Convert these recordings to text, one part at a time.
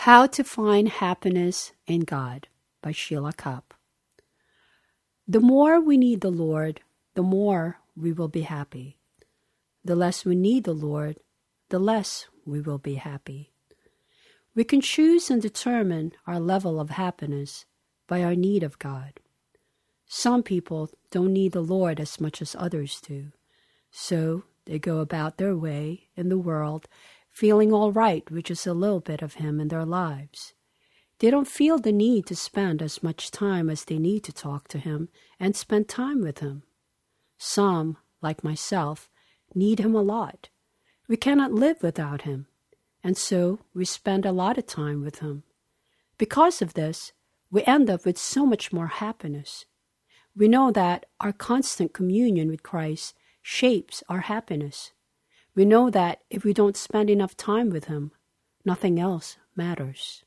How to Find Happiness in God by Sheila Kopp. The more we need the Lord, the more we will be happy. The less we need the Lord, the less we will be happy. We can choose and determine our level of happiness by our need of God. Some people don't need the Lord as much as others do, so they go about their way in the world feeling all right with just a little bit of Him in their lives. They don't feel the need to spend as much time as they need to talk to Him and spend time with Him. Some, like myself, need Him a lot. We cannot live without Him, and so we spend a lot of time with Him. Because of this, we end up with so much more happiness. We know that our constant communion with Christ shapes our happiness. We know that if we don't spend enough time with Him, nothing else matters.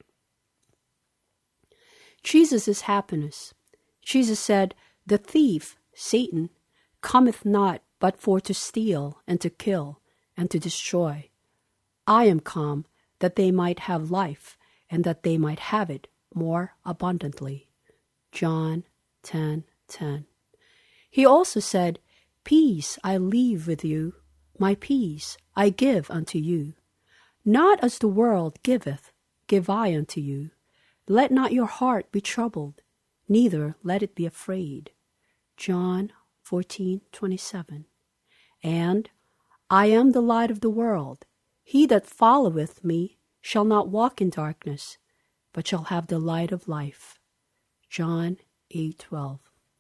Jesus is happiness. Jesus said, "The thief, Satan, cometh not but for to steal and to kill and to destroy. I am come that they might have life and that they might have it more abundantly." John 10:10. He also said, "Peace I leave with you, my peace I give unto you. Not as the world giveth, give I unto you. Let not your heart be troubled, neither let it be afraid." John 14:27. And I am the light of the world. He that followeth me shall not walk in darkness, but shall have the light of life. John 8:12.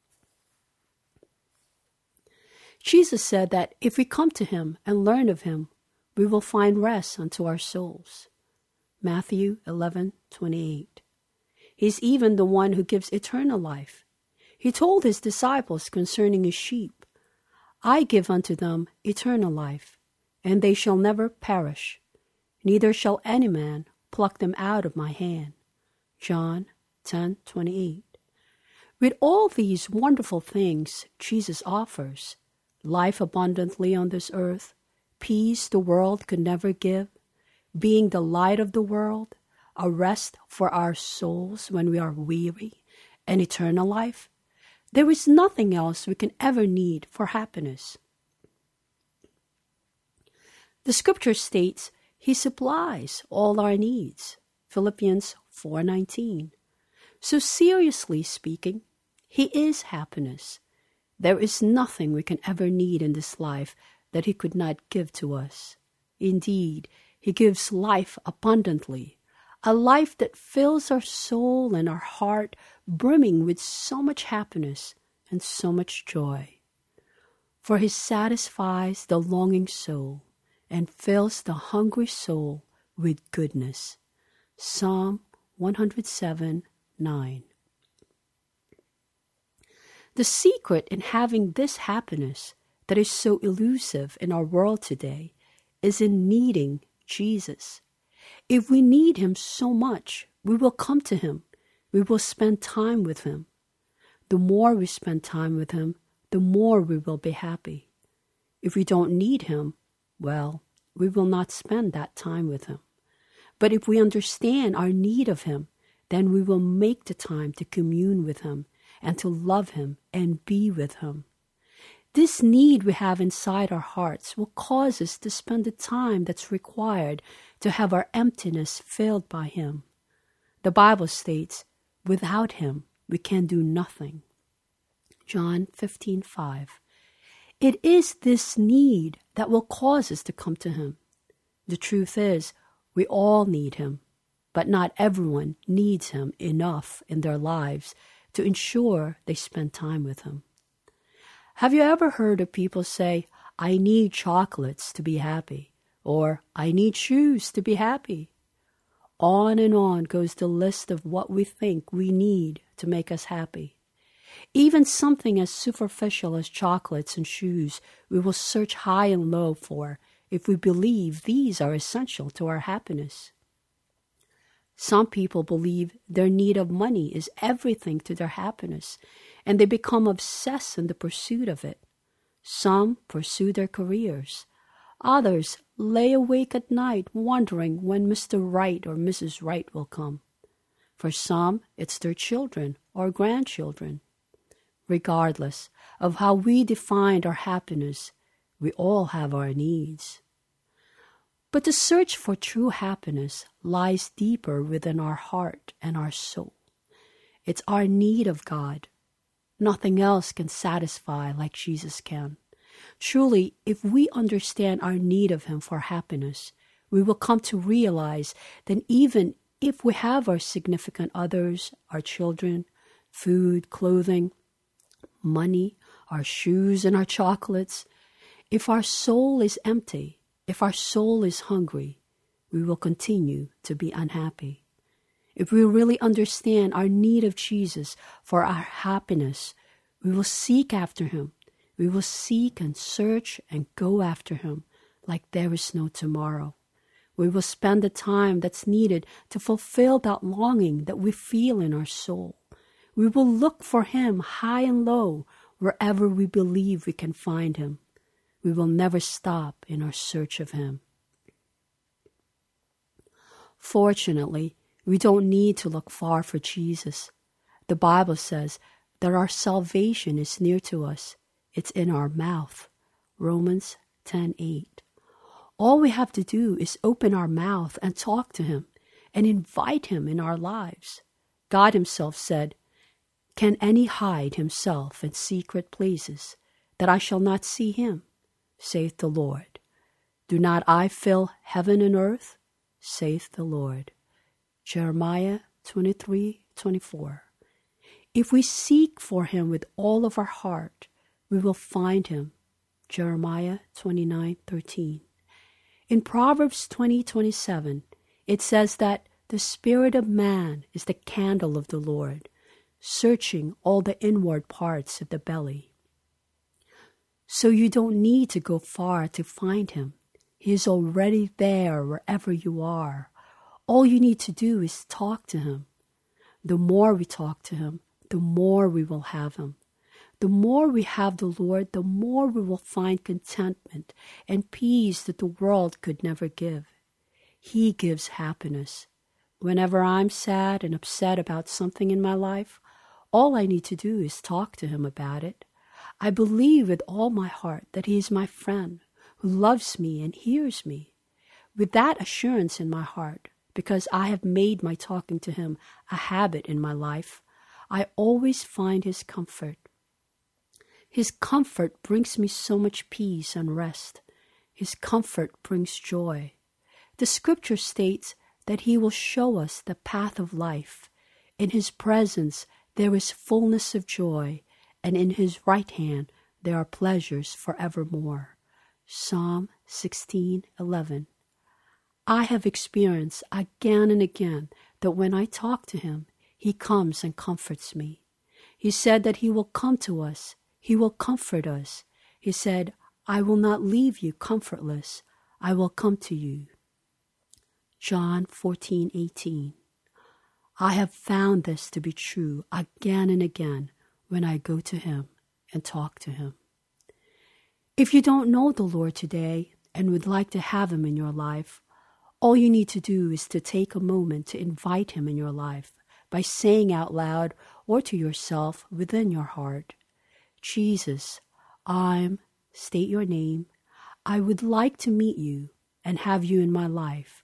Jesus said that if we come to Him and learn of Him, we will find rest unto our souls. Matthew 11:28. He's even the one who gives eternal life. He told His disciples concerning His sheep, "I give unto them eternal life, and they shall never perish, neither shall any man pluck them out of my hand." John 10:28. With all these wonderful things Jesus offers, life abundantly on this earth, peace the world could never give, being the light of the world, a rest for our souls when we are weary, and eternal life, there is nothing else we can ever need for happiness. The scripture states He supplies all our needs, Philippians 4:19. So seriously speaking, He is happiness. There is nothing we can ever need in this life that He could not give to us. Indeed, He gives life abundantly, a life that fills our soul and our heart brimming with so much happiness and so much joy. For He satisfies the longing soul and fills the hungry soul with goodness. Psalm 107:9. The secret in having this happiness that is so elusive in our world today is in needing Jesus. If we need Him so much, we will come to Him. We will spend time with Him. The more we spend time with Him, the more we will be happy. If we don't need Him, well, we will not spend that time with Him. But if we understand our need of Him, then we will make the time to commune with Him and to love Him and be with Him. This need we have inside our hearts will cause us to spend the time that's required to have our emptiness filled by Him. The Bible states, without Him, we can do nothing. John 15:5. It is this need that will cause us to come to Him. The truth is, we all need Him, but not everyone needs Him enough in their lives to ensure they spend time with Him. Have you ever heard of people say, "I need chocolates to be happy," or "I need shoes to be happy"? On and on goes the list of what we think we need to make us happy. Even something as superficial as chocolates and shoes we will search high and low for if we believe these are essential to our happiness. Some people believe their need of money is everything to their happiness, and they become obsessed in the pursuit of it. Some pursue their careers. Others lay awake at night wondering when Mr. Right or Mrs. Right will come. For some, it's their children or grandchildren. Regardless of how we defined our happiness, we all have our needs. But the search for true happiness lies deeper within our heart and our soul. It's our need of God. Nothing else can satisfy like Jesus can. Truly, if we understand our need of Him for happiness, we will come to realize that even if we have our significant others, our children, food, clothing, money, our shoes and our chocolates, if our soul is empty, if our soul is hungry, we will continue to be unhappy. If we really understand our need of Jesus for our happiness, we will seek after Him. We will seek and search and go after Him like there is no tomorrow. We will spend the time that's needed to fulfill that longing that we feel in our soul. We will look for Him high and low wherever we believe we can find Him. We will never stop in our search of Him. Fortunately, we don't need to look far for Jesus. The Bible says that our salvation is near to us. It's in our mouth. Romans 10:8. All we have to do is open our mouth and talk to Him and invite Him in our lives. God Himself said, "Can any hide himself in secret places, that I shall not see him? Saith the Lord. Do not I fill heaven and earth? Saith the Lord." Jeremiah 23:24. If we seek for Him with all of our heart, we will find Him. Jeremiah 29:13. In Proverbs 20:27, it says that the spirit of man is the candle of the Lord, searching all the inward parts of the belly. So you don't need to go far to find Him. He is already there wherever you are. All you need to do is talk to Him. The more we talk to Him, the more we will have Him. The more we have the Lord, the more we will find contentment and peace that the world could never give. He gives happiness. Whenever I'm sad and upset about something in my life, all I need to do is talk to Him about it. I believe with all my heart that He is my friend who loves me and hears me. With that assurance in my heart, because I have made my talking to Him a habit in my life, I always find His comfort. His comfort brings me so much peace and rest. His comfort brings joy. The scripture states that He will show us the path of life. In His presence there is fullness of joy, and in His right hand there are pleasures forevermore. Psalm 16:11. I have experienced again and again that when I talk to Him, He comes and comforts me. He said that He will come to us. He will comfort us. He said, "I will not leave you comfortless. I will come to you." John 14:18. I have found this to be true again and again when I go to Him and talk to Him. If you don't know the Lord today and would like to have Him in your life, all you need to do is to take a moment to invite Him in your life by saying out loud or to yourself within your heart, "Jesus, state your name. I would like to meet you and have you in my life.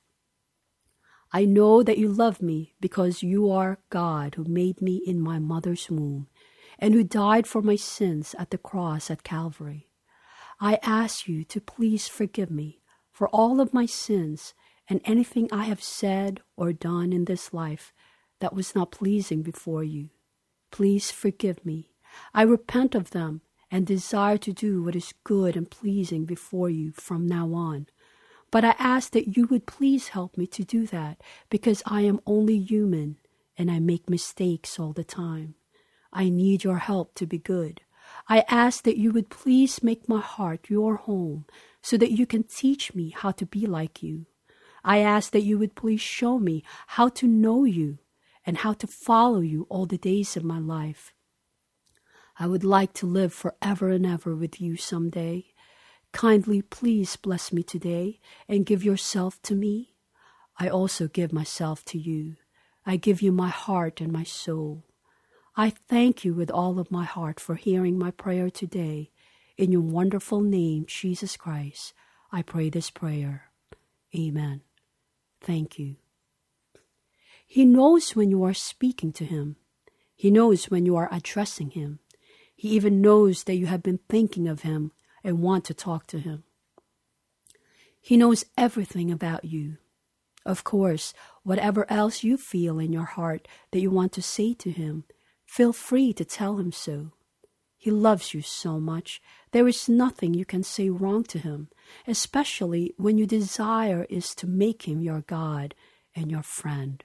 I know that you love me because you are God who made me in my mother's womb and who died for my sins at the cross at Calvary. I ask you to please forgive me for all of my sins and anything I have said or done in this life that was not pleasing before you. Please forgive me. I repent of them and desire to do what is good and pleasing before you from now on. But I ask that you would please help me to do that because I am only human and I make mistakes all the time. I need your help to be good. I ask that you would please make my heart your home so that you can teach me how to be like you. I ask that you would please show me how to know you and how to follow you all the days of my life. I would like to live forever and ever with you someday. Kindly please bless me today and give yourself to me. I also give myself to you. I give you my heart and my soul. I thank you with all of my heart for hearing my prayer today. In your wonderful name, Jesus Christ, I pray this prayer. Amen. Thank you. He knows when you are speaking to him. He knows when you are addressing him. He even knows that you have been thinking of him and want to talk to him. He knows everything about you. Of course, whatever else you feel in your heart that you want to say to him, feel free to tell him so. He loves you so much. There is nothing you can say wrong to him, especially when your desire is to make him your God and your friend.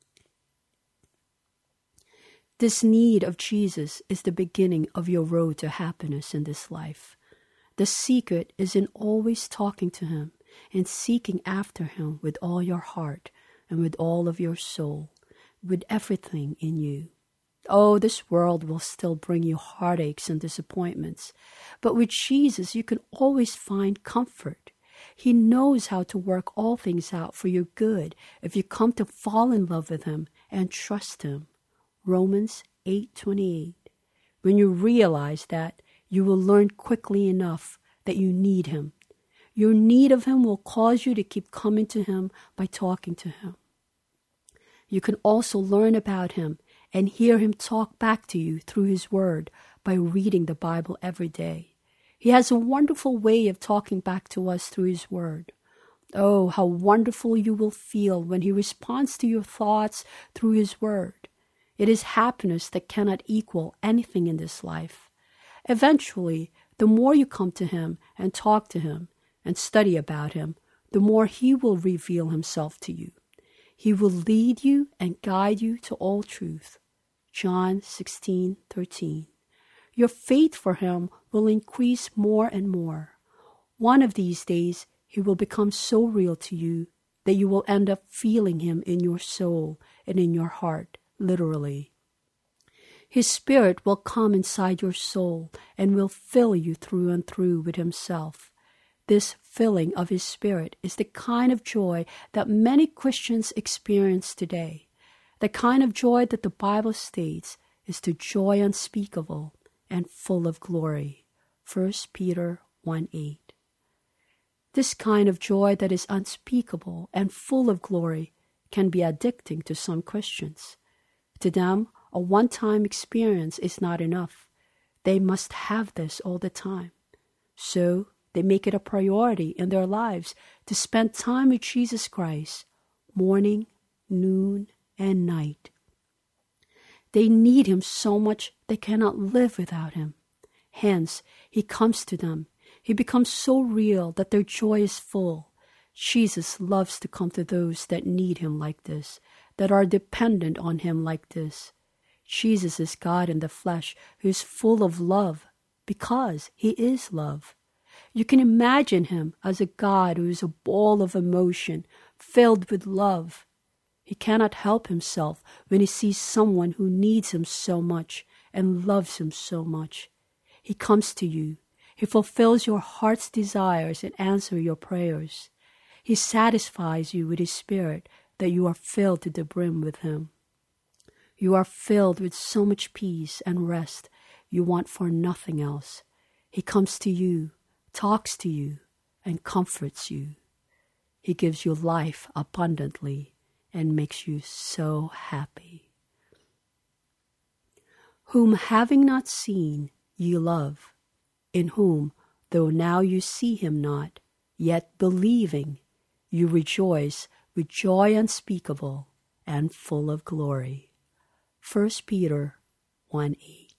This need of Jesus is the beginning of your road to happiness in this life. The secret is in always talking to him and seeking after him with all your heart and with all of your soul, with everything in you. Oh, this world will still bring you heartaches and disappointments, but with Jesus you can always find comfort. He knows how to work all things out for your good if you come to fall in love with him and trust him. Romans 8:28. When you realize that, you will learn quickly enough that you need him. Your need of him will cause you to keep coming to him by talking to him. You can also learn about him and hear him talk back to you through his word by reading the Bible every day. He has a wonderful way of talking back to us through his word. Oh, how wonderful you will feel when he responds to your thoughts through his word. It is happiness that cannot equal anything in this life. Eventually, the more you come to him and talk to him and study about him, the more he will reveal himself to you. He will lead you and guide you to all truth. John 16:13. Your faith for him will increase more and more. One of these days, he will become so real to you that you will end up feeling him in your soul and in your heart, literally. His Spirit will come inside your soul and will fill you through and through with himself. This filling of his Spirit is the kind of joy that many Christians experience today. The kind of joy that the Bible states is the joy unspeakable and full of glory. 1 Peter 1:8. This kind of joy that is unspeakable and full of glory can be addicting to some Christians. To them, a one-time experience is not enough. They must have this all the time. So they make it a priority in their lives to spend time with Jesus Christ, morning, noon, and night. They need him so much they cannot live without him. Hence, he comes to them. He becomes so real that their joy is full. Jesus loves to come to those that need him like this, that are dependent on him like this. Jesus is God in the flesh who is full of love because he is love. You can imagine him as a God who is a ball of emotion filled with love. He cannot help himself when he sees someone who needs him so much and loves him so much. He comes to you. He fulfills your heart's desires and answers your prayers. He satisfies you with his Spirit that you are filled to the brim with him. You are filled with so much peace and rest you want for nothing else. He comes to you, talks to you, and comforts you. He gives you life abundantly and makes you so happy. Whom having not seen ye love, in whom, though now you see him not, yet believing, you rejoice with joy unspeakable and full of glory. 1 Peter 1:8.